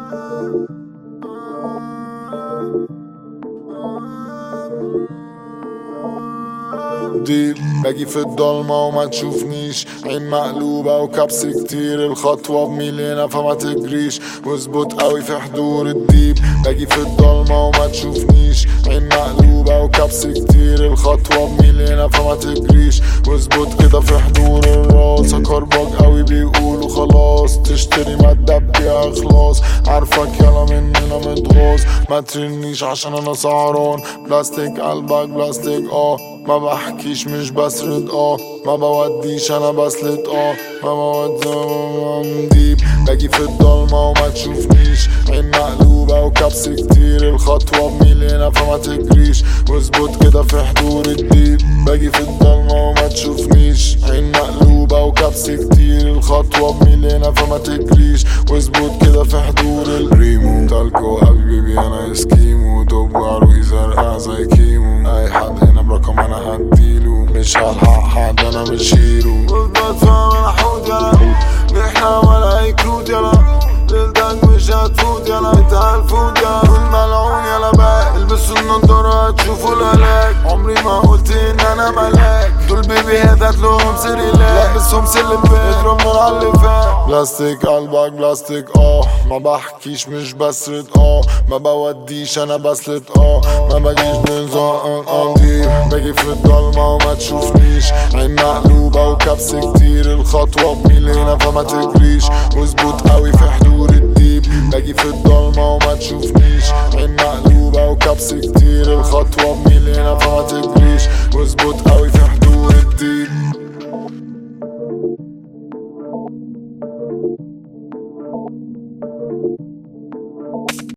ديب باجي في الضلمة وما تشوفنيش، عين مقلوبة وكبس كتير، الخطوة بميلينا فما تجريش، واظبط قوي في حضور الديب. باجي في الضلمة وما تشوفنيش، عين مقلوبة وكبس كتير، الخطوة بميلينا فما تجريش، واظبط كده في حضور الراس. هكربج قوي بيقولوا خلاص، تشتري مادة بيها اخلاص، عارفك يلا مننا متغاظ، ما ترنيش عشان انا سهران. بلاستيك قلبك بلاستيك ما بحكيش مش بسرد ما بوديش انا بسلت ما بودي ديب. باجي في الضلمة وما تشوفنيش، عين مقلوبة وكبس كتير، الخطوة بميلينا فما تجريش، واظبط كده في حضور الديب. باجي في الضلمة وما تشوفنيش، عين مقلوبة وكبس كتير، الخطوة بميلينا فما تجريش، واظبط كده في حضور الريمو. تالكو حبيبي انا اسكيمو، دوب وعروقي زرقاء زي كيمو، اي حد هنا برقم انا هديله، مش هلحق حد انا مش هيرو. بفضل فاهم انا حوت يلا، بيحنا ولا هيكروت يلا، ليلتك مش هتفوت يلا، انت هنفوت يلا، والملعون يلا بقى البسوا النضارة هتشوفوا الهلاك. عمري ما قلت ان انا ملاك، دول بيبيهات هاتلهم سريلاك، لبسهم سلبات اضرب نار على اللي فات. بلاستيك قلبك بلاستيك ما بحكيش مش بسرد ما بوديش انا بسلت ما بجيش بنزق ديب. باجي في الضلمة وما تشوفنيش، عين مقلوبة وكبس كتير، الخطوة بميلينا فما تجريش، واظبط قوي